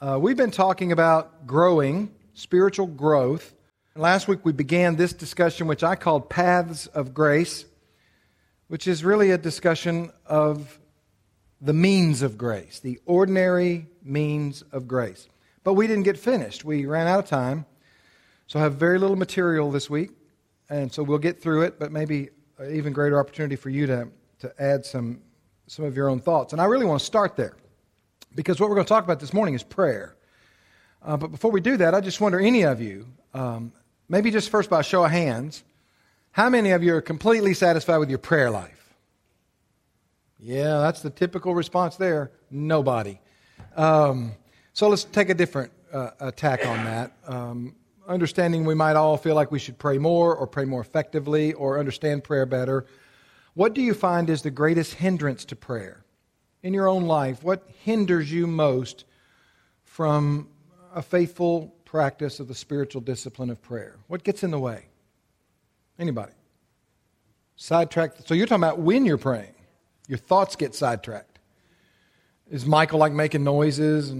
We've been talking about growing, spiritual growth. Last week we began this discussion, which I called Paths of Grace, which is really a discussion of the means of grace, the ordinary means of grace. But we didn't get finished. We ran out of time, so I have very little material this week, and so we'll get through it, but maybe an even greater opportunity for you to add some of your own thoughts. And I really want to start there, because what we're going to talk about this morning is prayer. But before we do that, I just wonder, any of you, maybe just first by a show of hands, how many of you are completely satisfied with your prayer life? Yeah, that's the typical response there. Nobody. So let's take a different attack on that. Understanding we might all feel like we should pray more or pray more effectively or understand prayer better. What do you find is the greatest hindrance to prayer? In your own life, what hinders you most from a faithful practice of the spiritual discipline of prayer? What gets in the way? Anybody? Sidetracked. So you're talking about when you're praying. Your thoughts get sidetracked. Is Michael like making noises?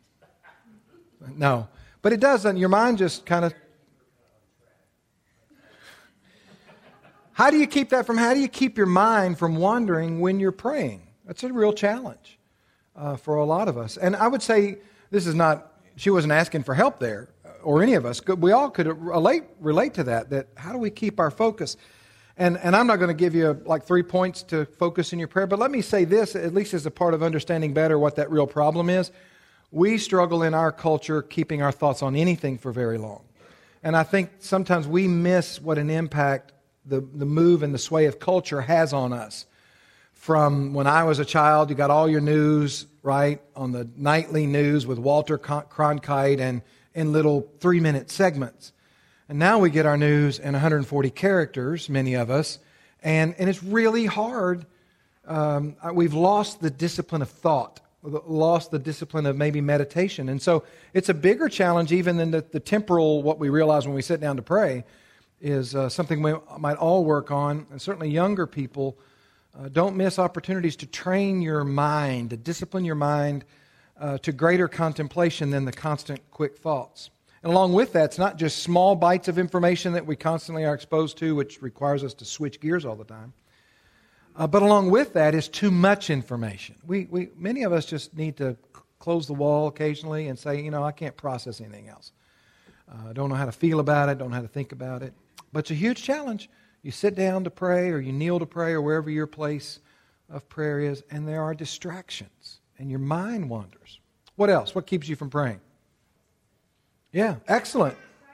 No. But it doesn't. Your mind just kind of... How do you keep your mind from wandering when you're praying? That's a real challenge for a lot of us. And I would say she wasn't asking for help there, or any of us. We all could relate to that how do we keep our focus? And I'm not going to give you like 3 points to focus in your prayer, but let me say this, at least as a part of understanding better what that real problem is. We struggle in our culture keeping our thoughts on anything for very long. And I think sometimes we miss what an impact the move and the sway of culture has on us. From when I was a child, you got all your news, right, on the nightly news with Walter Cronkite and in little 3-minute segments. And now we get our news in 140 characters, many of us, and it's really hard. We've lost the discipline of thought, lost the discipline of maybe meditation. And so it's a bigger challenge even than the temporal, what we realize when we sit down to pray, is something we might all work on, and certainly younger people. Don't miss opportunities to train your mind, to discipline your mind to greater contemplation than the constant quick thoughts. And along with that, it's not just small bites of information that we constantly are exposed to, which requires us to switch gears all the time. But along with that is too much information. Many of us just need to close the wall occasionally and say, I can't process anything else. I don't know how to feel about it, don't know how to think about it. But it's a huge challenge. You sit down to pray, or you kneel to pray, or wherever your place of prayer is, and there are distractions, and your mind wanders. What else? What keeps you from praying? Yeah, excellent.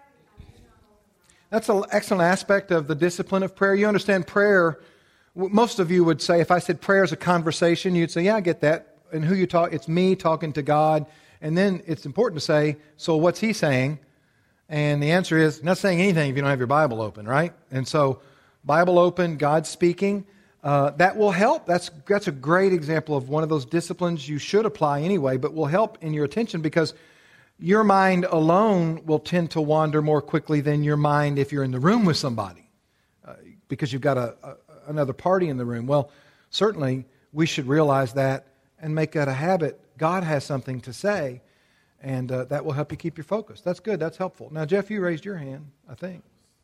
That's an excellent aspect of the discipline of prayer. You understand prayer. Most of you would say, if I said prayer is a conversation, you'd say, yeah, I get that. And who you talk, it's me talking to God. And then it's important to say, so what's He saying? And the answer is, not saying anything if you don't have your Bible open, right? And so, Bible open, God speaking, that will help. That's a great example of one of those disciplines you should apply anyway, but will help in your attention, because your mind alone will tend to wander more quickly than your mind if you're in the room with somebody, because you've got another party in the room. Well, certainly we should realize that and make that a habit. God has something to say, and that will help you keep your focus. That's good. That's helpful. Now, Jeff, you raised your hand, I think.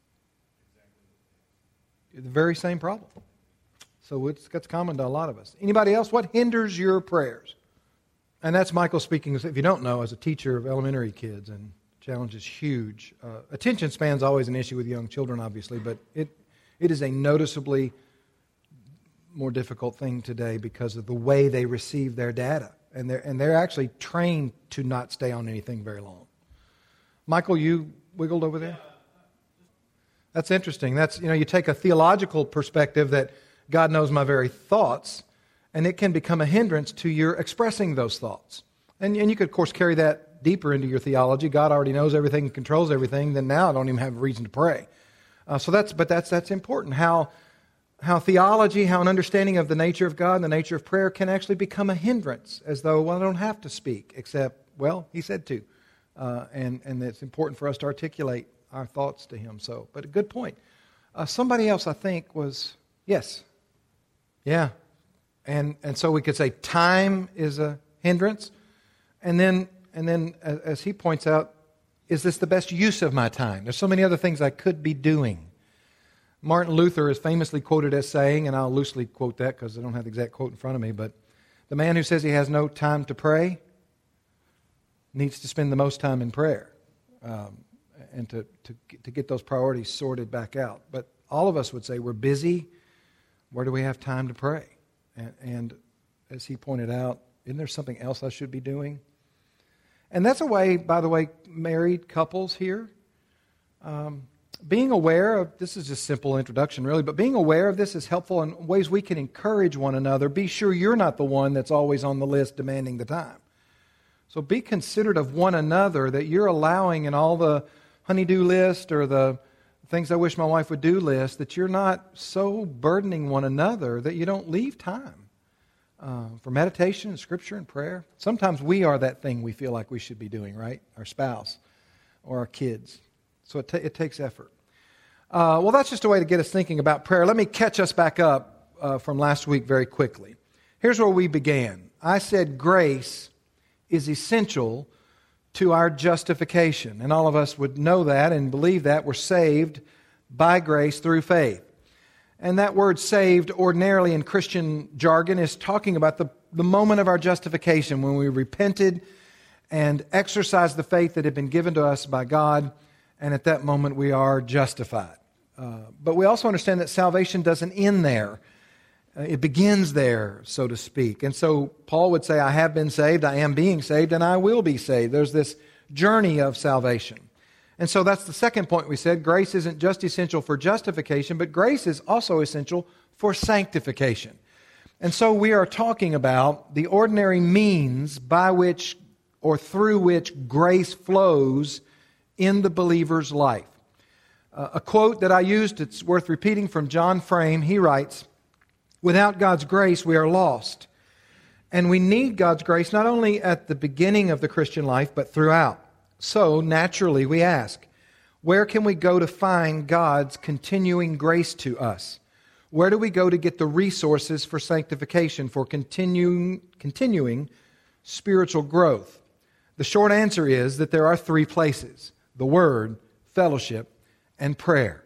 The very same problem. So that's common to a lot of us. Anybody else? What hinders your prayers? And that's Michael speaking, if you don't know, as a teacher of elementary kids, and challenge is huge. Attention span is always an issue with young children, obviously, but it is a noticeably more difficult thing today because of the way they receive their data. And they're actually trained to not stay on anything very long. Michael, you wiggled over there? That's interesting. That's, you take a theological perspective that God knows my very thoughts, and it can become a hindrance to your expressing those thoughts. And you could, of course, carry that deeper into your theology. God already knows everything and controls everything. Then now I don't even have a reason to pray. So that's important. How theology, how an understanding of the nature of God and the nature of prayer can actually become a hindrance, as though, I don't have to speak, except, He said to. And it's important for us to articulate our thoughts to Him. But a good point. Somebody else, I think, was, yes. Yeah. And so we could say time is a hindrance. And then And then, as he points out, is this the best use of my time? There's so many other things I could be doing. Martin Luther is famously quoted as saying, and I'll loosely quote that because I don't have the exact quote in front of me, but the man who says he has no time to pray needs to spend the most time in prayer and to get those priorities sorted back out. But all of us would say we're busy. Where do we have time to pray? And as he pointed out, isn't there something else I should be doing? And that's a way, by the way, married couples here, being aware of, this is just simple introduction really, but being aware of this is helpful in ways we can encourage one another. Be sure you're not the one that's always on the list demanding the time. So be considerate of one another, that you're allowing in all the honey-do list or the things I wish my wife would do list, that you're not so burdening one another that you don't leave time for meditation and Scripture and prayer. Sometimes we are that thing we feel like we should be doing, right? Our spouse or our kids. So it takes effort. Well, that's just a way to get us thinking about prayer. Let me catch us back up from last week very quickly. Here's where we began. I said grace is essential to our justification. And all of us would know that and believe that. We're saved by grace through faith. And that word saved ordinarily in Christian jargon is talking about the moment of our justification when we repented and exercised the faith that had been given to us by God, and at that moment we are justified. But we also understand that salvation doesn't end there. It begins there, so to speak. And so Paul would say, I have been saved, I am being saved, and I will be saved. There's this journey of salvation. And so that's the second point we said. Grace isn't just essential for justification, but grace is also essential for sanctification. And so we are talking about the ordinary means by which or through which grace flows in the believer's life. A quote that I used, it's worth repeating, from John Frame. He writes, without God's grace, we are lost. And we need God's grace not only at the beginning of the Christian life, but throughout. So, naturally, we ask, where can we go to find God's continuing grace to us? Where do we go to get the resources for sanctification, for continuing spiritual growth? The short answer is that there are three places: the Word, fellowship, and prayer.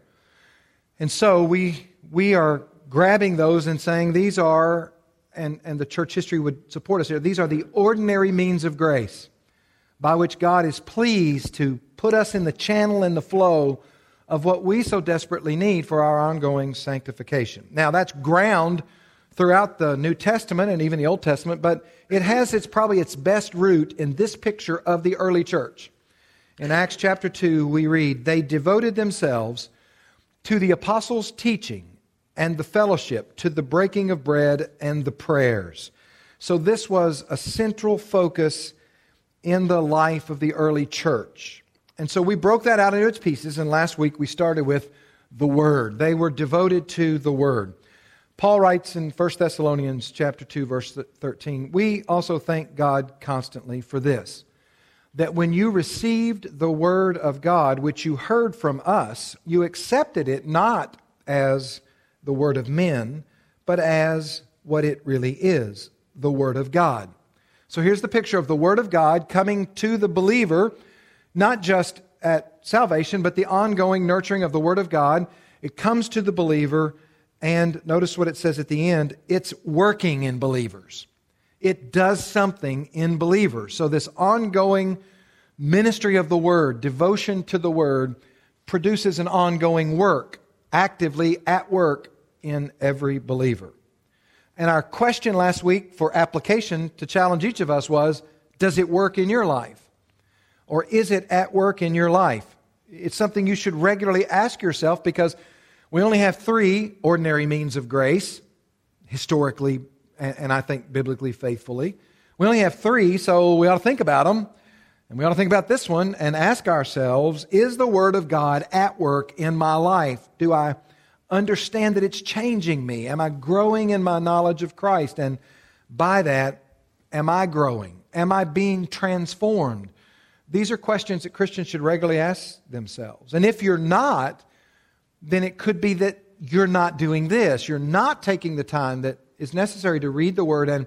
And so we are grabbing those and saying these are, and the church history would support us here, these are the ordinary means of grace by which God is pleased to put us in the channel and the flow of what we so desperately need for our ongoing sanctification. Now, that's ground throughout the New Testament and even the Old Testament, but it has probably its best root in this picture of the early church. In Acts chapter 2, we read, they devoted themselves to the apostles' teaching and the fellowship, to the breaking of bread and the prayers. So this was a central focus in the life of the early church. And so we broke that out into its pieces, and last week we started with the Word. They were devoted to the Word. Paul writes in 1 Thessalonians chapter 2, verse 13, we also thank God constantly for this, that when you received the Word of God, which you heard from us, you accepted it not as the word of men, but as what it really is, the Word of God. So here's the picture of the Word of God coming to the believer, not just at salvation, but the ongoing nurturing of the Word of God. It comes to the believer, and notice what it says at the end, it's working in believers. It does something in believers. So this ongoing ministry of the Word, devotion to the Word, produces an ongoing work, actively at work in every believer. And our question last week for application to challenge each of us was, does it work in your life? Or is it at work in your life? It's something you should regularly ask yourself, because we only have three ordinary means of grace, historically, and I think biblically, faithfully. We only have three, so we ought to think about them. And we ought to think about this one and ask ourselves, is the Word of God at work in my life? Do I understand that it's changing me? Am I growing in my knowledge of Christ? And by that, am I growing? Am I being transformed? These are questions that Christians should regularly ask themselves. And if you're not, then it could be that you're not doing this. You're not taking the time that is necessary to read the Word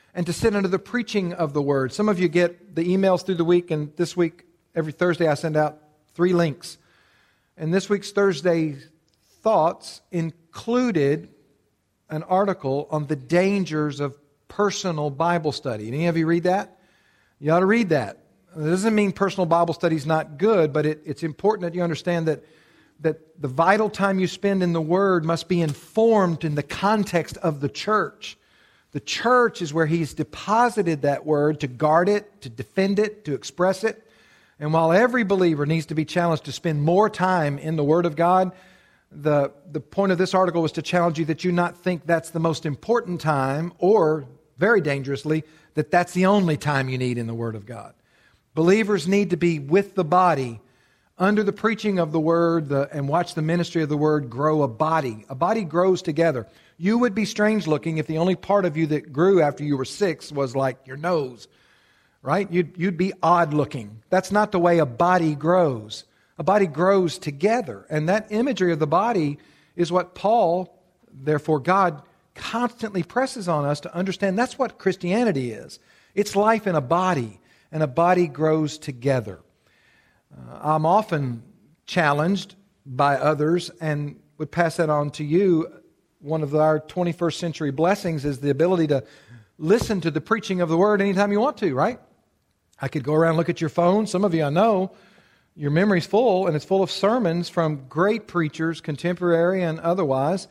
and to sit under the preaching of the Word. Some of you get the emails through the week, and this week, every Thursday, I send out 3 links. And this week's Thursday thoughts included an article on the dangers of personal Bible study. Any of you read that? You ought to read that. It doesn't mean personal Bible study is not good, but it's important that you understand that the vital time you spend in the Word must be informed in the context of the church. The church is where He's deposited that Word to guard it, to defend it, to express it. And while every believer needs to be challenged to spend more time in the Word of God, the point of this article was to challenge you that you not think that's the most important time, or, very dangerously, that that's the only time you need in the Word of God. Believers need to be with the body under the preaching of the Word and watch the ministry of the Word grow a body. A body grows together. You would be strange looking if the only part of you that grew after you were 6 was like your nose, right? You'd be odd looking. That's not the way a body grows. A body grows together. And that imagery of the body is what Paul, therefore God, constantly presses on us to understand that's what Christianity is. It's life in a body, and a body grows together. I'm often challenged by others and would pass that on to you. One of our 21st century blessings is the ability to listen to the preaching of the Word anytime you want to, right? I could go around and look at your phone. Some of you I know, your memory's full, and it's full of sermons from great preachers, contemporary and otherwise,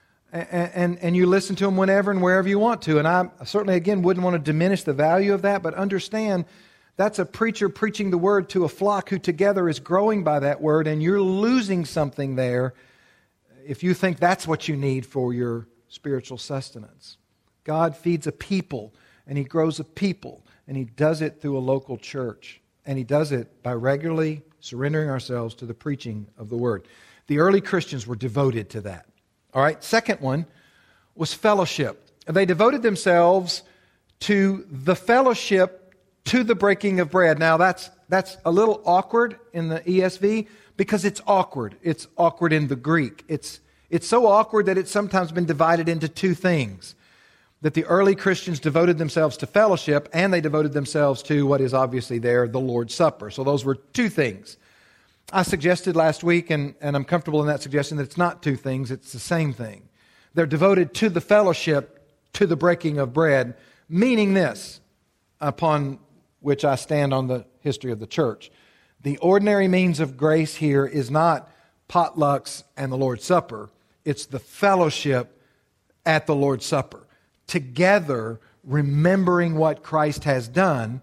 and you listen to them whenever and wherever you want to. And I certainly, again, wouldn't want to diminish the value of that, but understand that's a preacher preaching the Word to a flock who together is growing by that Word, and you're losing something there if you think that's what you need for your spiritual sustenance. God feeds a people, and He grows a people, and He does it through a local church. And He does it by regularly surrendering ourselves to the preaching of the Word. The early Christians were devoted to that. All right, second one was fellowship. They devoted themselves to the fellowship, to the breaking of bread. Now, that's a little awkward in the ESV because it's awkward. It's awkward in the Greek. It's so awkward that it's sometimes been divided into 2 things. That the early Christians devoted themselves to fellowship, and they devoted themselves to what is obviously there, the Lord's Supper. So those were 2 things. I suggested last week, and I'm comfortable in that suggestion, that it's not 2 things, it's the same thing. They're devoted to the fellowship, to the breaking of bread, meaning this, upon which I stand on the history of the church. The ordinary means of grace here is not potlucks and the Lord's Supper. It's the fellowship at the Lord's Supper. Together, remembering what Christ has done,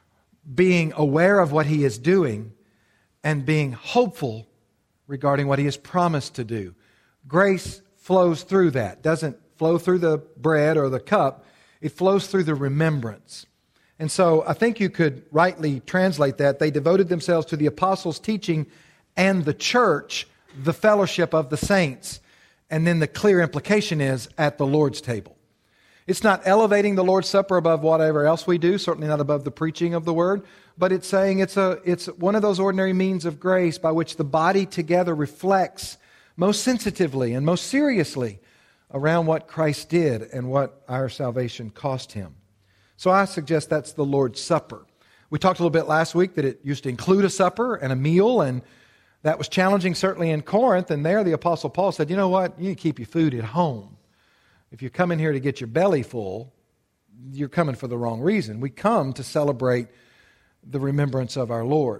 being aware of what He is doing, and being hopeful regarding what He has promised to do. Grace flows through that. Doesn't flow through the bread or the cup. It flows through the remembrance. And so I think you could rightly translate that. They devoted themselves to the apostles' teaching and the church, the fellowship of the saints. And then the clear implication is at the Lord's table. It's not elevating the Lord's Supper above whatever else we do, certainly not above the preaching of the Word, but it's saying it's one of those ordinary means of grace by which the body together reflects most sensitively and most seriously around what Christ did and what our salvation cost Him. So I suggest that's the Lord's Supper. We talked a little bit last week that it used to include a supper and a meal, and that was challenging certainly in Corinth, and there the Apostle Paul said, you know what, you need to keep your food at home. If you come in here to get your belly full, you're coming for the wrong reason. We come to celebrate the remembrance of our Lord.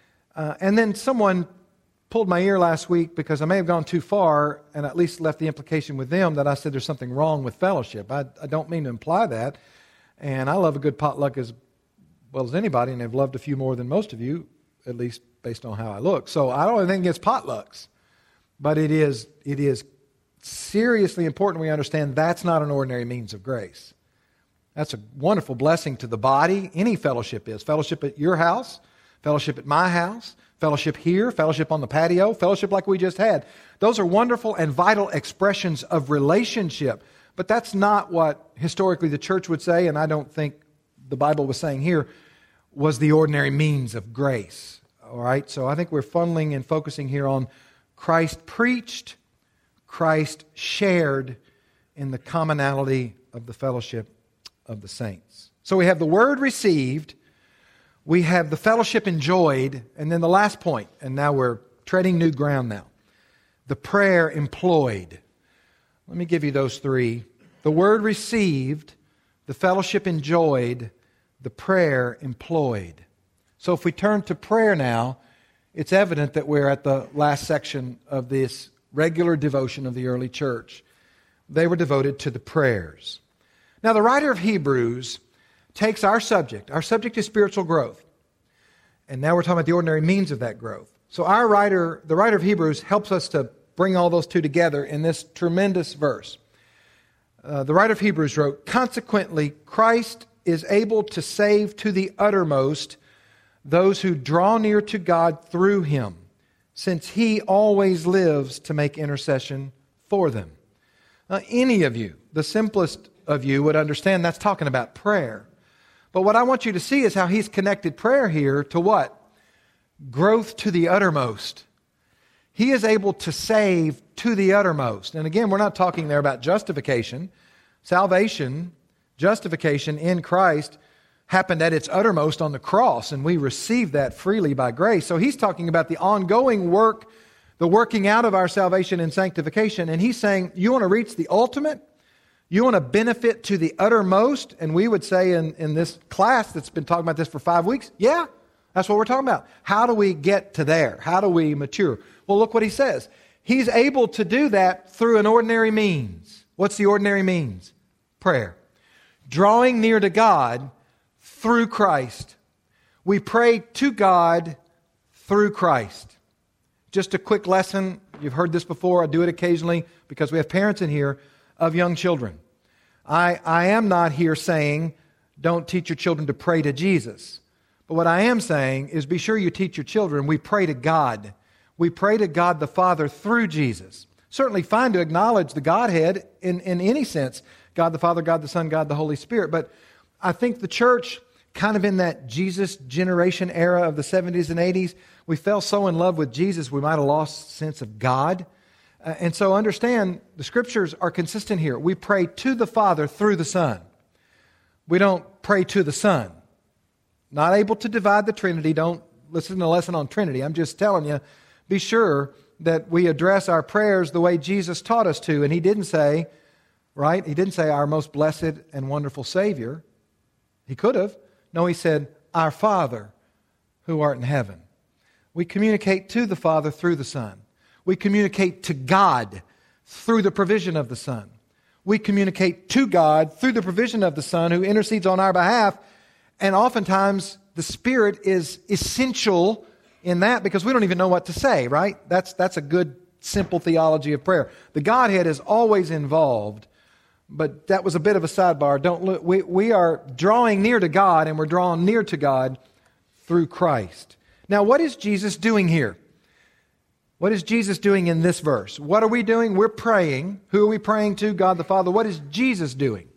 And then someone pulled my ear last week because I may have gone too far and at least left the implication with them that I said there's something wrong with fellowship. I don't mean to imply that. And I love a good potluck as well as anybody, and I've loved a few more than most of you, at least based on how I look. So I don't think it's potlucks. But it is seriously important we understand that's not an ordinary means of grace. That's a wonderful blessing to the body. Any fellowship is. Fellowship at your house, fellowship at my house, fellowship here, fellowship on the patio, fellowship like we just had. Those are wonderful and vital expressions of relationship. But that's not what historically the church would say, and I don't think the Bible was saying here, was the ordinary means of grace. All right? So I think we're funneling and focusing here on Christ preached, Christ shared in the commonality of the fellowship of the saints. So we have the word received, we have the fellowship enjoyed, and then the last point, and now we're treading new ground now. The prayer employed. Let me give you those three. The word received, the fellowship enjoyed, the prayer employed. So if we turn to prayer now, it's evident that we're at the last section of this regular devotion of the early church. They were devoted to the prayers. Now the writer of Hebrews takes our subject is spiritual growth. And now we're talking about the ordinary means of that growth. So the writer of Hebrews helps us to bring all those two together in this tremendous verse. The writer of Hebrews wrote, "Consequently, Christ is able to save to the uttermost those who draw near to God through Him, since He always lives to make intercession for them." Now, any of you, the simplest of you, would understand that's talking about prayer. But what I want you to see is how he's connected prayer here to what? Growth to the uttermost. He is able to save to the uttermost. And again, we're not talking there about justification. Salvation, justification in Christ happened at its uttermost on the cross, and we receive that freely by grace. So he's talking about the ongoing work, the working out of our salvation and sanctification. And he's saying, you want to reach the ultimate? You want to benefit to the uttermost? And we would say in this class that's been talking about this for 5 weeks, yeah, that's what we're talking about. How do we get to there? How do we mature? Well, look what he says. He's able to do that through an ordinary means. What's the ordinary means? Prayer. Drawing near to God through Christ. We pray to God through Christ. Just a quick lesson. You've heard this before. I do it occasionally because we have parents in here of young children. I am not here saying don't teach your children to pray to Jesus. But what I am saying is be sure you teach your children we pray to God. We pray to God the Father through Jesus. Certainly fine to acknowledge the Godhead in any sense. God the Father, God the Son, God the Holy Spirit. But I think the church, kind of in that Jesus generation era of the 70s and 80s, we fell so in love with Jesus we might have lost sense of God. And so understand, the Scriptures are consistent here. We pray to the Father through the Son. We don't pray to the Son. Not able to divide the Trinity. Don't listen to a lesson on Trinity. I'm just telling you, be sure that we address our prayers the way Jesus taught us to. And He didn't say, right? He didn't say, our most blessed and wonderful Savior. He could have. No, He said, our Father who art in heaven. We communicate to the Father through the Son. We communicate to God through the provision of the Son. We communicate to God through the provision of the Son who intercedes on our behalf. And oftentimes the Spirit is essential in that because we don't even know what to say, right? That's a good, simple theology of prayer. The Godhead is always involved, but that was a bit of a sidebar. Don't look. We are drawing near to God, and we're drawn near to God through Christ. Now, what is Jesus doing here? What is Jesus doing in this verse? What are we doing? We're praying. Who are we praying to? God the Father. What is Jesus doing?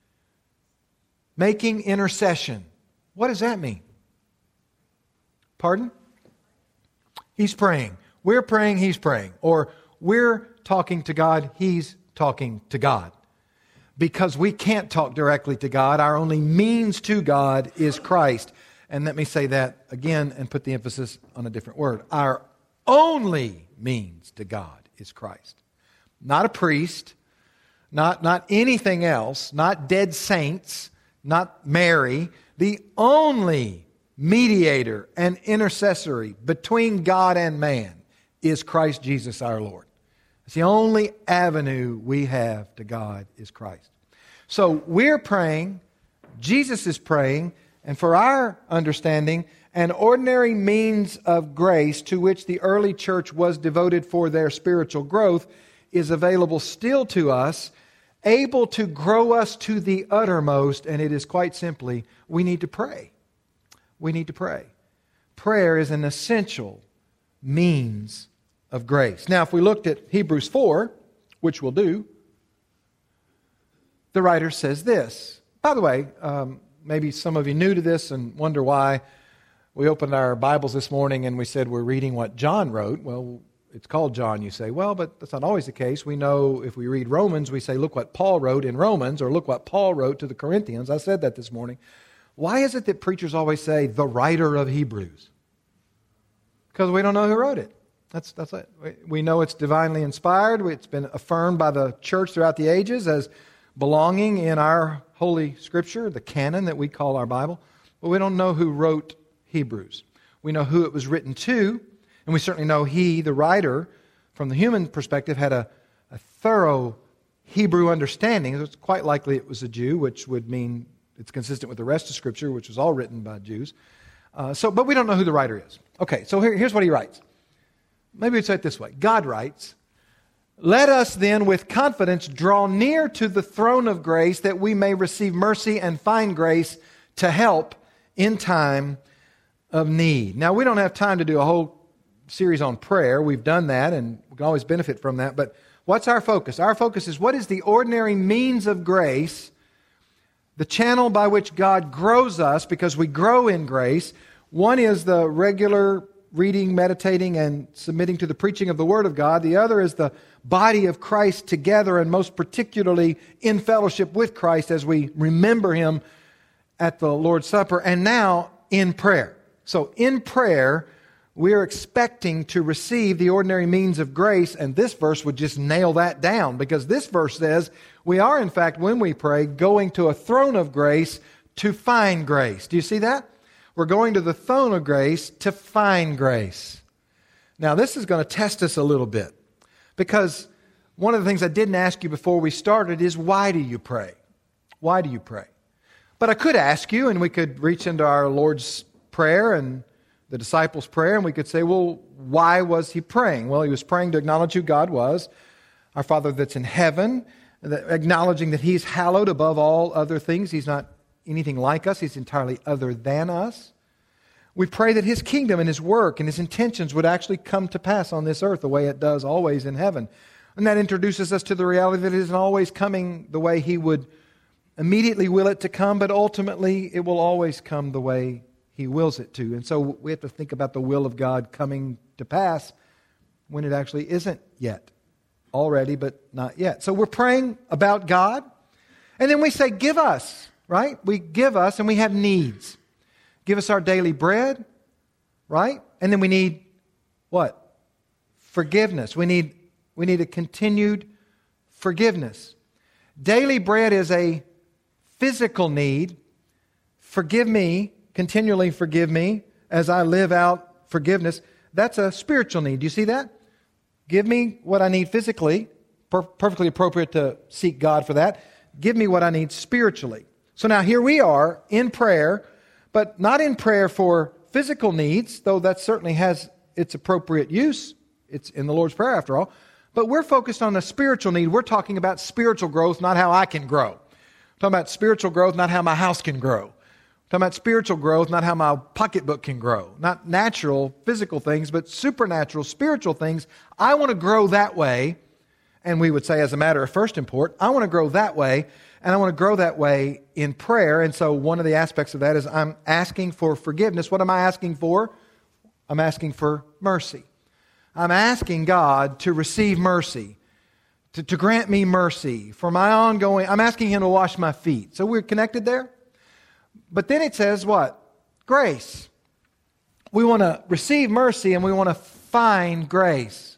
Making intercession. What does that mean? Pardon? He's praying. We're praying, He's praying. Or we're talking to God, He's talking to God. Because we can't talk directly to God. Our only means to God is Christ. And let me say that again and put the emphasis on a different word. Our only means to God is Christ. Not a priest, not anything else, not dead saints, not Mary. The only mediator and intercessory between God and man is Christ Jesus our Lord. It's the only avenue we have to God is Christ. So we're praying, Jesus is praying, and for our understanding, an ordinary means of grace to which the early church was devoted for their spiritual growth is available still to us, able to grow us to the uttermost, and it is quite simply, we need to pray. We need to pray. Prayer is an essential means of grace. Now, if we looked at Hebrews 4, which we'll do, the writer says this. By the way, maybe some of you new to this and wonder why we opened our Bibles this morning and we said we're reading what John wrote. Well, it's called John, you say, well, but that's not always the case. We know if we read Romans, we say, look what Paul wrote in Romans, or look what Paul wrote to the Corinthians. I said that this morning. Why is it that preachers always say, the writer of Hebrews? Because we don't know who wrote it. That's it. We know it's divinely inspired. It's been affirmed by the church throughout the ages as belonging in our Holy Scripture, the canon that we call our Bible. But we don't know who wrote Hebrews. We know who it was written to, and we certainly know he, the writer, from the human perspective, had a thorough Hebrew understanding. It's quite likely it was a Jew, which would mean it's consistent with the rest of Scripture, which was all written by Jews. But we don't know who the writer is. Okay, so here's what he writes. Maybe we'd say it this way. God writes, "Let us then with confidence draw near to the throne of grace that we may receive mercy and find grace to help in time of need." Now, we don't have time to do a whole series on prayer. We've done that, and we can always benefit from that. But what's our focus? Our focus is what is the ordinary means of grace, the channel by which God grows us because we grow in grace. One is the regular reading, meditating, and submitting to the preaching of the Word of God. The other is the body of Christ together, and most particularly in fellowship with Christ as we remember Him at the Lord's Supper, and now in prayer. So in prayer, we are expecting to receive the ordinary means of grace, and this verse would just nail that down, because this verse says we are, in fact, when we pray, going to a throne of grace to find grace. Do you see that? We're going to the throne of grace to find grace. Now, this is going to test us a little bit, because one of the things I didn't ask you before we started is, why do you pray? Why do you pray? But I could ask you, and we could reach into our Lord's Prayer and the disciples' prayer, and we could say, well, why was he praying? Well, he was praying to acknowledge who God was, our Father that's in heaven, acknowledging that He's hallowed above all other things. He's not anything like us. He's entirely other than us. We pray that His kingdom and His work and His intentions would actually come to pass on this earth the way it does always in heaven. And that introduces us to the reality that it isn't always coming the way He would immediately will it to come, but ultimately it will always come the way He wills it to. And so we have to think about the will of God coming to pass when it actually isn't yet. Already, but not yet. So we're praying about God, and then we say, give us, right? We give us, and we have needs. Give us our daily bread, right? And then we need what? Forgiveness. We need a continued forgiveness. Daily bread is a physical need. Forgive me, continually forgive me as I live out forgiveness. That's a spiritual need. Do you see that? Give me what I need physically, perfectly appropriate to seek God for that. Give me what I need spiritually. So now here we are in prayer, but not in prayer for physical needs, though that certainly has its appropriate use. It's in the Lord's Prayer after all. But we're focused on a spiritual need. We're talking about spiritual growth, not how I can grow. We're talking about spiritual growth, not how my house can grow. We're talking about spiritual growth, not how my pocketbook can grow. Not natural, physical things, but supernatural, spiritual things. I want to grow that way. And we would say, as a matter of first import, I want to grow that way. And I want to grow that way in prayer. And so one of the aspects of that is I'm asking for forgiveness. What am I asking for? I'm asking for mercy. I'm asking God to receive mercy, to grant me mercy for my ongoing. I'm asking Him to wash my feet. So we're connected there. But then it says what? Grace. We want to receive mercy and we want to find grace.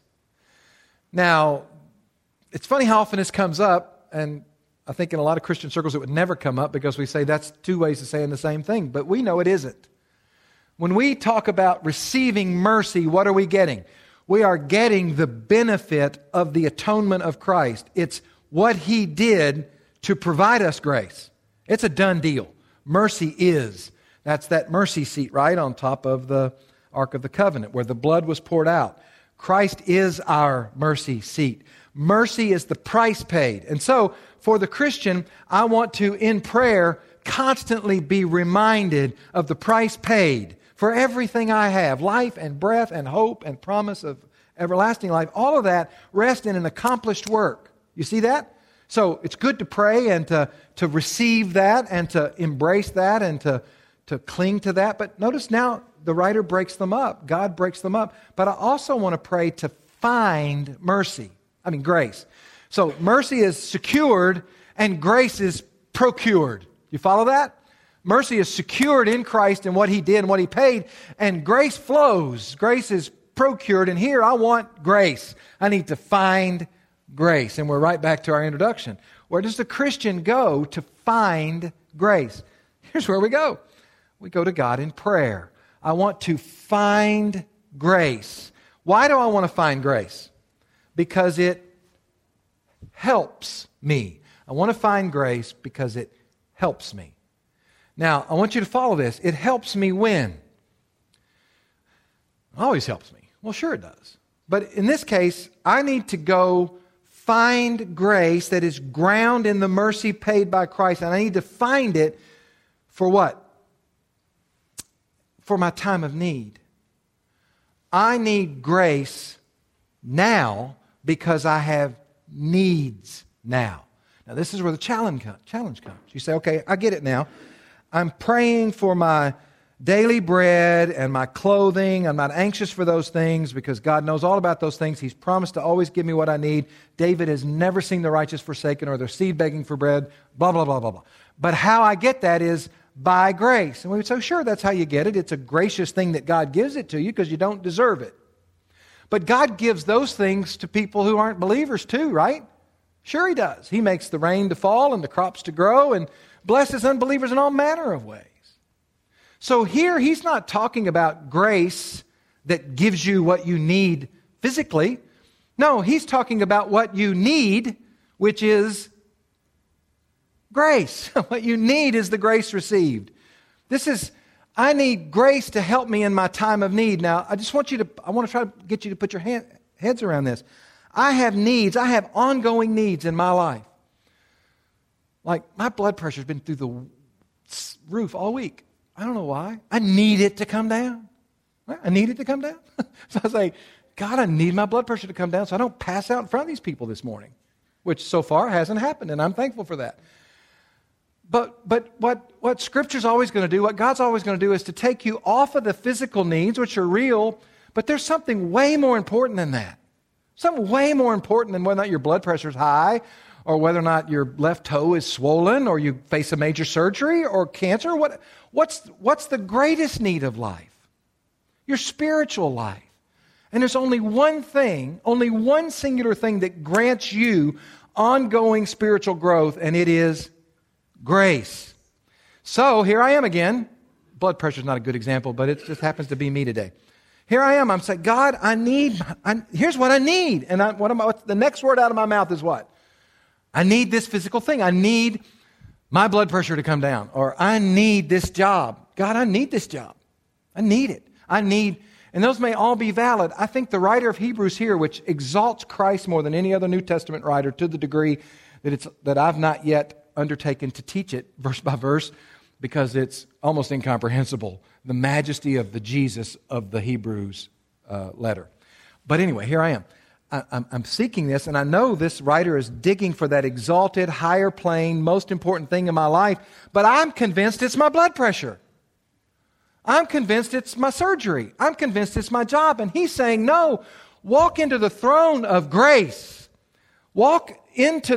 Now, it's funny how often this comes up, and I think in a lot of Christian circles it would never come up because we say that's two ways of saying the same thing, but we know it isn't. When we talk about receiving mercy, what are we getting? We are getting the benefit of the atonement of Christ. It's what He did to provide us grace. It's a done deal. Mercy is. That's that mercy seat right on top of the Ark of the Covenant where the blood was poured out. Christ is our mercy seat. Mercy is the price paid. And so, for the Christian, I want to, in prayer, constantly be reminded of the price paid for everything I have. Life and breath and hope and promise of everlasting life. All of that rests in an accomplished work. You see that? So it's good to pray and to receive that and to embrace that and to cling to that. But notice now the writer breaks them up. God breaks them up. But I also want to pray to find mercy. Grace. So mercy is secured and grace is procured. You follow that? Mercy is secured in Christ and what He did and what He paid, and grace flows. Grace is procured, and here I want grace. I need to find grace. And we're right back to our introduction. Where does the Christian go to find grace? Here's where we go. We go to God in prayer. I want to find grace. Why do I want to find grace? Because it helps me. I want to find grace because it helps me. Now, I want you to follow this. It helps me when? It always helps me. Well, sure it does. But in this case, I need to go find grace that is grounded in the mercy paid by Christ. And I need to find it for what? For my time of need. I need grace now because I have needs now. Now, this is where the challenge comes. You say, okay, I get it now. I'm praying for my daily bread and my clothing. I'm not anxious for those things because God knows all about those things. He's promised to always give me what I need. David has never seen the righteous forsaken or their seed begging for bread, blah, blah, blah, blah, blah. But how I get that is by grace. And we would say, sure, that's how you get it. It's a gracious thing that God gives it to you because you don't deserve it. But God gives those things to people who aren't believers too, right? Sure He does. He makes the rain to fall and the crops to grow and blesses unbelievers in all manner of ways. So here He's not talking about grace that gives you what you need physically. No, He's talking about what you need, which is grace. What you need is the grace received. I need grace to help me in my time of need. Now, I want to try to get you to put your heads around this. I have needs. I have ongoing needs in my life. Like my blood pressure's been through the roof all week. I don't know why. I need it to come down. Right? I need it to come down. So I say, God, I need my blood pressure to come down so I don't pass out in front of these people this morning, which so far hasn't happened, and I'm thankful for that. But what Scripture's always going to do, what God's always going to do is to take you off of the physical needs, which are real, but there's something way more important than that. Something way more important than whether or not your blood pressure's high or whether or not your left toe is swollen or you face a major surgery or cancer. What's the greatest need of life? Your spiritual life. And there's only one thing, only one singular thing that grants you ongoing spiritual growth, and it is grace. So here I am again. Blood pressure is not a good example, but it just happens to be me today. Here I am. I'm saying, God, here's what I need. And the next word out of my mouth is what? I need this physical thing. I need my blood pressure to come down. Or I need this job. God, I need this job. I need it. And those may all be valid. I think the writer of Hebrews here, which exalts Christ more than any other New Testament writer to the degree that I've not yet undertaken to teach it verse by verse because it's almost incomprehensible, the majesty of the Jesus of the Hebrews letter. But anyway, here I am. I'm seeking this, and I know this writer is digging for that exalted, higher plane, most important thing in my life, but I'm convinced it's my blood pressure. I'm convinced it's my surgery. I'm convinced it's my job. And he's saying, no, walk into the throne of grace. Walk into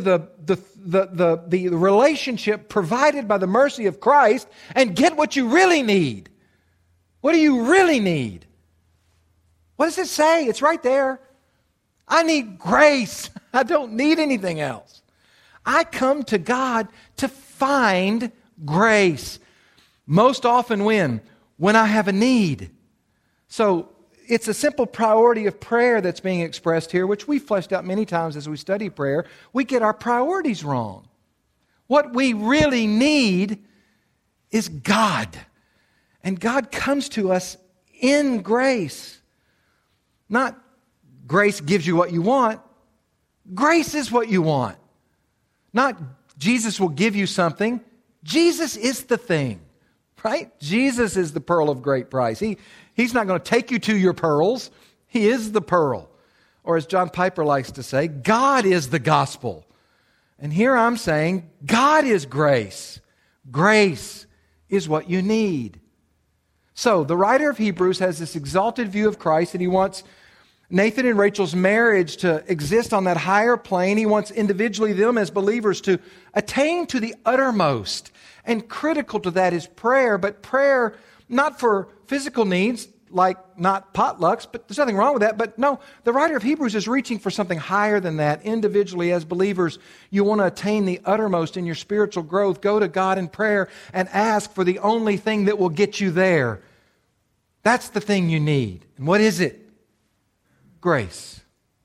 the relationship provided by the mercy of Christ and get what you really need. What do you really need? What does it say? It's right there. I need grace. I don't need anything else. I come to God to find grace. Most often when I have a need. So it's a simple priority of prayer that's being expressed here, which we fleshed out many times as we study prayer. We get our priorities wrong. What we really need is God. And God comes to us in grace. Not grace gives you what you want. Grace is what you want. Not Jesus will give you something. Jesus is the thing. Right? Jesus is the pearl of great price. He's not going to take you to your pearls. He is the pearl. Or as John Piper likes to say, God is the gospel. And here I'm saying, God is grace. Grace is what you need. So the writer of Hebrews has this exalted view of Christ, and he wants Nathan and Rachel's marriage to exist on that higher plane. He wants individually them as believers to attain to the uttermost. And critical to that is prayer, but prayer not for physical needs, like not potlucks, but there's nothing wrong with that. But no, the writer of Hebrews is reaching for something higher than that. Individually, as believers, you want to attain the uttermost in your spiritual growth. Go to God in prayer and ask for the only thing that will get you there. That's the thing you need. And what is it? Grace.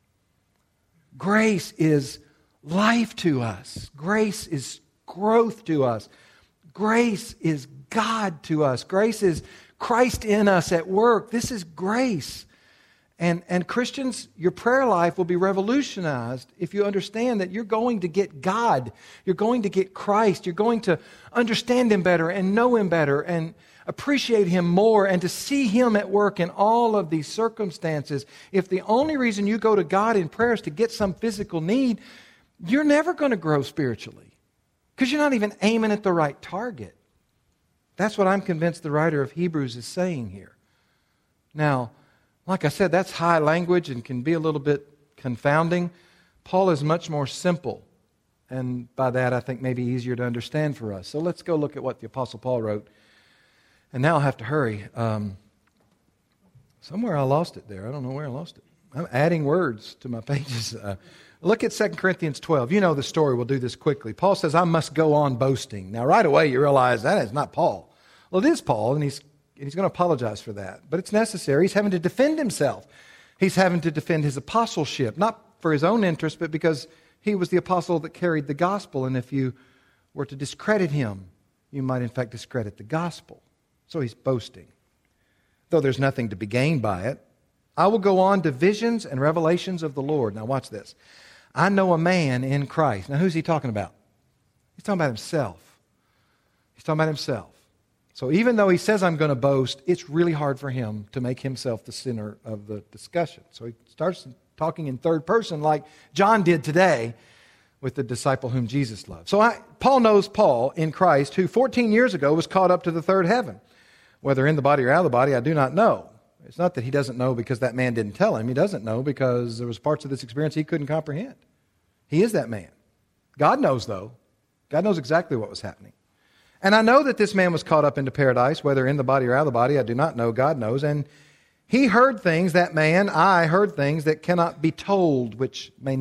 Grace is life to us. Grace is growth to us. Grace is God to us. Grace is Christ in us at work. This is grace. And Christians, your prayer life will be revolutionized if you understand that you're going to get God. You're going to get Christ. You're going to understand Him better and know Him better and appreciate Him more and to see Him at work in all of these circumstances. If the only reason you go to God in prayer is to get some physical need, you're never going to grow spiritually because you're not even aiming at the right target. That's what I'm convinced the writer of Hebrews is saying here. Now, like I said, that's high language and can be a little bit confounding. Paul is much more simple, and by that I think maybe easier to understand for us. So let's go look at what the Apostle Paul wrote. And now I'll have to hurry. Somewhere I lost it there. I don't know where I lost it. I'm adding words to my pages. Look at 2 Corinthians 12. You know the story. We'll do this quickly. Paul says, I must go on boasting. Now, right away, you realize that is not Paul. Well, it is Paul, and he's going to apologize for that. But it's necessary. He's having to defend himself. He's having to defend his apostleship, not for his own interest, but because he was the apostle that carried the gospel. And if you were to discredit him, you might in fact discredit the gospel. So he's boasting, though there's nothing to be gained by it. I will go on to visions and revelations of the Lord. Now watch this. I know a man in Christ. Now who's he talking about? He's talking about himself. He's talking about himself. So even though he says I'm going to boast, it's really hard for him to make himself the center of the discussion. So he starts talking in third person like John did today with the disciple whom Jesus loved. So Paul knows Paul in Christ, who 14 years ago was caught up to the third heaven. Whether in the body or out of the body, I do not know. It's not that he doesn't know because that man didn't tell him. He doesn't know because there was parts of this experience he couldn't comprehend. He is that man. God knows, though. God knows exactly what was happening. And I know that this man was caught up into paradise, whether in the body or out of the body, I do not know. God knows. And he heard things, that man, I heard things that cannot be told, which man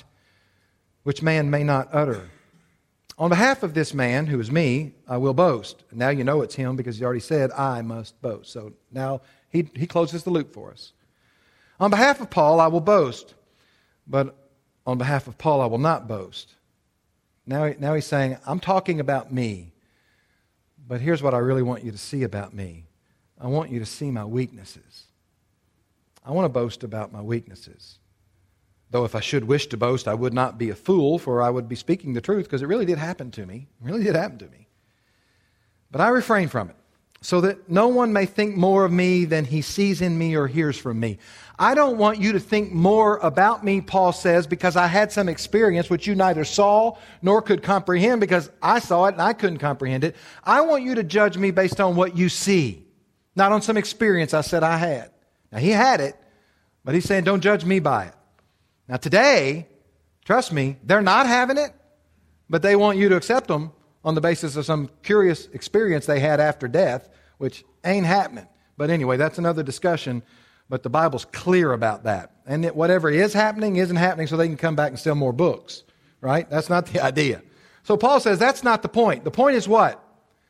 may not utter. On behalf of this man, who is me, I will boast. And now you know it's him because he already said, I must boast. So now he closes the loop for us. On behalf of Paul, I will boast. But on behalf of Paul, I will not boast. Now he's saying, I'm talking about me. But here's what I really want you to see about me. I want you to see my weaknesses. I want to boast about my weaknesses. Though if I should wish to boast, I would not be a fool, for I would be speaking the truth, because it really did happen to me. It really did happen to me. But I refrain from it, so that no one may think more of me than he sees in me or hears from me. I don't want you to think more about me, Paul says, because I had some experience which you neither saw nor could comprehend, because I saw it and I couldn't comprehend it. I want you to judge me based on what you see, not on some experience I said I had. Now, he had it, but he's saying don't judge me by it. Now, today, trust me, they're not having it, but they want you to accept them on the basis of some curious experience they had after death, which ain't happening. But anyway, that's another discussion. But the Bible's clear about that. And that whatever is happening isn't happening so they can come back and sell more books. Right? That's not the idea. So Paul says that's not the point. The point is what?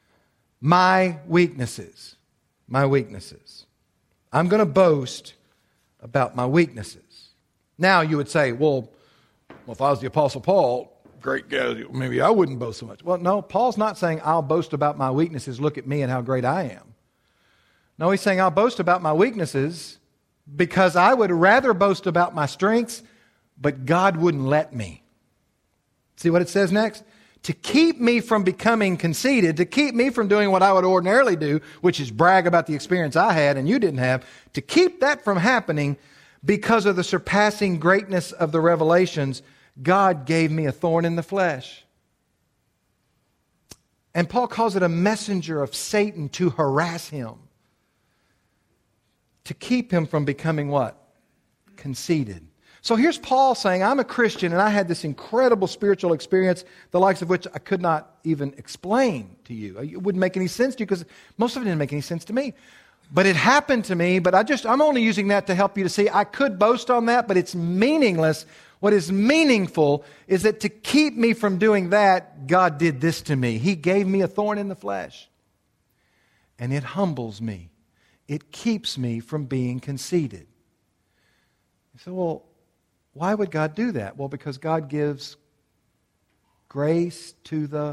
My weaknesses. My weaknesses. I'm going to boast about my weaknesses. Now you would say, well, if I was the Apostle Paul, great guy, maybe I wouldn't boast so much. Well, no, Paul's not saying I'll boast about my weaknesses. Look at me and how great I am. No, he's saying I'll boast about my weaknesses because I would rather boast about my strengths, but God wouldn't let me. See what it says next? To keep me from becoming conceited, to keep me from doing what I would ordinarily do, which is brag about the experience I had and you didn't have, to keep that from happening because of the surpassing greatness of the revelations, God gave me a thorn in the flesh. And Paul calls it a messenger of Satan to harass him. To keep him from becoming what? conceited. So here's Paul saying, I'm a Christian and I had this incredible spiritual experience, the likes of which I could not even explain to you. It wouldn't make any sense to you because most of it didn't make any sense to me. But it happened to me, but I'm only using that to help you to see I could boast on that, but it's meaningless. What is meaningful is that to keep me from doing that, God did this to me. He gave me a thorn in the flesh. And it humbles me. It keeps me from being conceited. You say, well, why would God do that? Well, because God gives grace to the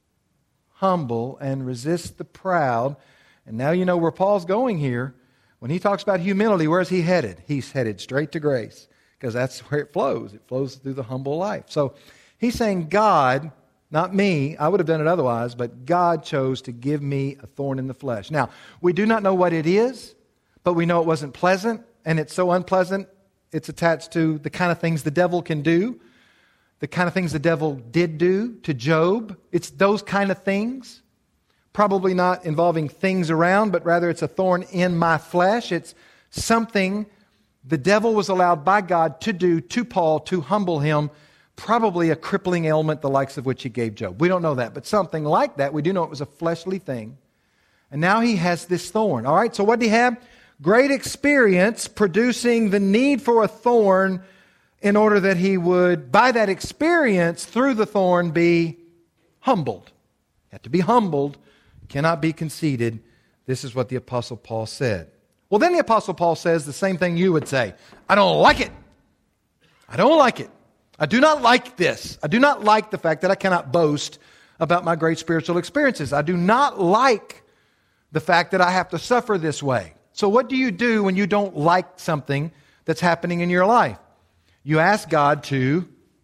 humble and resists the proud. And now you know where Paul's going here. When he talks about humility, where's he headed? He's headed straight to grace because that's where it flows. It flows through the humble life. So he's saying God, not me, I would have done it otherwise, but God chose to give me a thorn in the flesh. Now, we do not know what it is, but we know it wasn't pleasant, and it's so unpleasant, it's attached to the kind of things the devil can do, the kind of things the devil did do to Job. It's those kind of things. Probably not involving things around, but rather it's a thorn in my flesh. It's something the devil was allowed by God to do to Paul to humble him, probably a crippling ailment the likes of which he gave Job. We don't know that, but something like that. We do know it was a fleshly thing. And now he has this thorn. All right, so what did he have? Great experience producing the need for a thorn in order that he would, by that experience, through the thorn, be humbled. You have to be humbled. Cannot be conceited. This is what the Apostle Paul said. Well, then the Apostle Paul says the same thing you would say. I don't like it. I don't like it. I do not like this. I do not like the fact that I cannot boast about my great spiritual experiences. I do not like the fact that I have to suffer this way. So what do you do when you don't like something that's happening in your life? You ask God to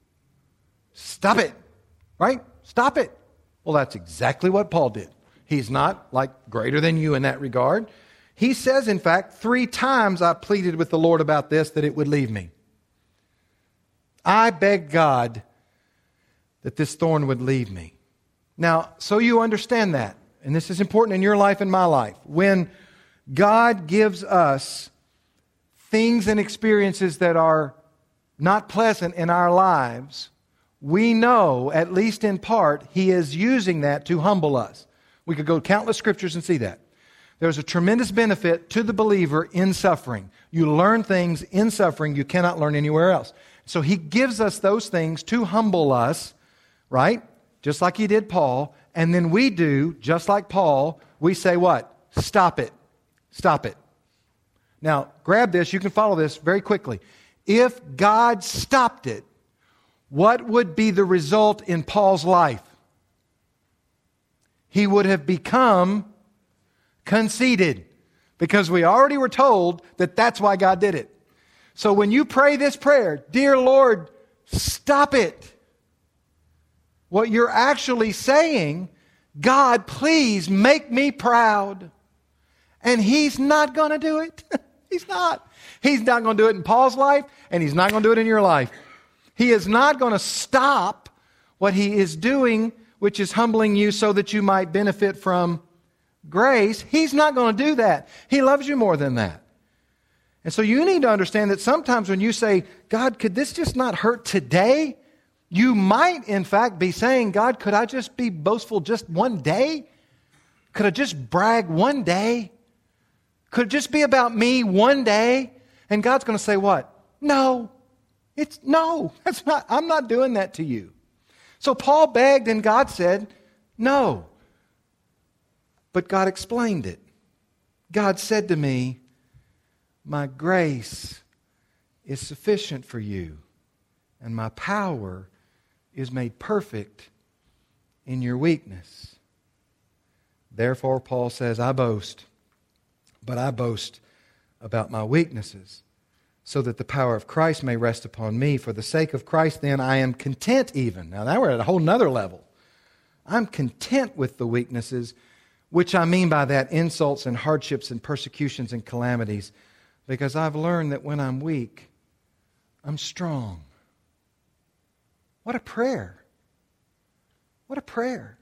stop it, right? Stop it. Well, that's exactly what Paul did. He's not like greater than you in that regard. He says, in fact, 3 times I pleaded with the Lord about this, that it would leave me. I begged God that this thorn would leave me. Now, so you understand that, and this is important in your life and my life. When God gives us things and experiences that are not pleasant in our lives, we know, at least in part, He is using that to humble us. We could go countless scriptures and see that. There's a tremendous benefit to the believer in suffering. You learn things in suffering you cannot learn anywhere else. So He gives us those things to humble us, right? Just like He did Paul. And then we do, just like Paul, we say what? Stop it. Stop it. Now, grab this. You can follow this very quickly. If God stopped it, what would be the result in Paul's life? He would have become conceited, because we already were told that that's why God did it. So when you pray this prayer, dear Lord, stop it, what you're actually saying, God, please make me proud. And He's not going to do it. He's not. He's not going to do it in Paul's life, and He's not going to do it in your life. He is not going to stop what He is doing, which is humbling you so that you might benefit from grace. He's not going to do that. He loves you more than that. And so you need to understand that sometimes when you say, God, could this just not hurt today? You might, in fact, be saying, God, could I just be boastful just one day? Could I just brag one day? Could it just be about me one day? And God's going to say what? No. That's not, I'm not doing that to you. So Paul begged and God said, no. But God explained it. God said to me, my grace is sufficient for you, and my power is made perfect in your weakness. Therefore, Paul says, I boast, but I boast about my weaknesses, so that the power of Christ may rest upon me. For the sake of Christ, then, I am content even. Now we're at a whole nother level. I'm content with the weaknesses, which I mean by that insults and hardships and persecutions and calamities, because I've learned that when I'm weak, I'm strong. What a prayer. What a prayer.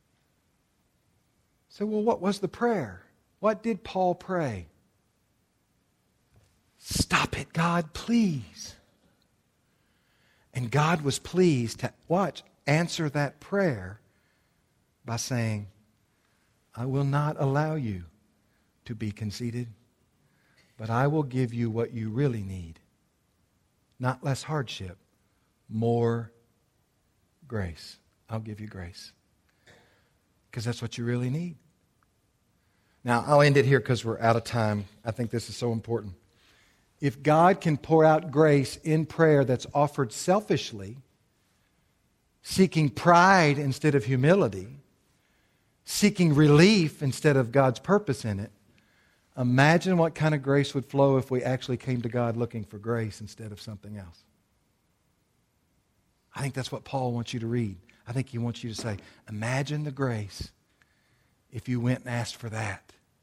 So, well, what was the prayer? What did Paul pray? Stop Stop it, God, please. And God was pleased to, watch, answer that prayer by saying, I will not allow you to be conceited, but I will give you what you really need. Not less hardship, more grace. I'll give you grace. Because that's what you really need. Now, I'll end it here because we're out of time. I think this is so important. If God can pour out grace in prayer that's offered selfishly, seeking pride instead of humility, seeking relief instead of God's purpose in it, imagine what kind of grace would flow if we actually came to God looking for grace instead of something else. I think that's what Paul wants you to read. I think he wants you to say, imagine the grace if you went and asked for that.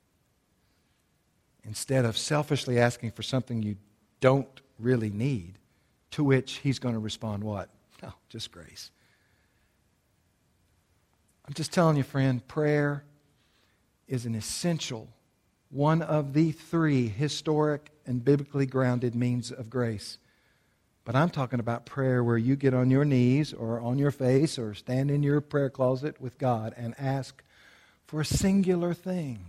Instead of selfishly asking for something you don't really need, to which he's going to respond what? No, just grace. I'm just telling you, friend, prayer is an essential, one of the three historic and biblically grounded means of grace. But I'm talking about prayer where you get on your knees or on your face or stand in your prayer closet with God and ask for a singular thing.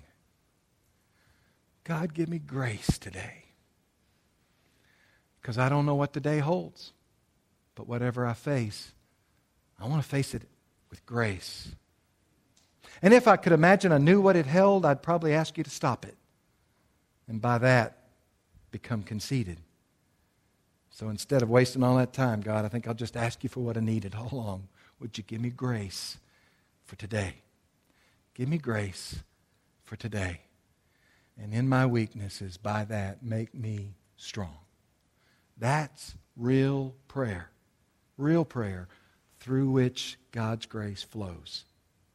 God, give me grace today. Because I don't know what the day holds. But whatever I face, I want to face it with grace. And if I could imagine I knew what it held, I'd probably ask you to stop it. And by that, become conceited. So instead of wasting all that time, God, I think I'll just ask you for what I needed all along. Would you give me grace for today? Give me grace for today. And in my weaknesses, by that, make me strong. That's real prayer through which God's grace flows.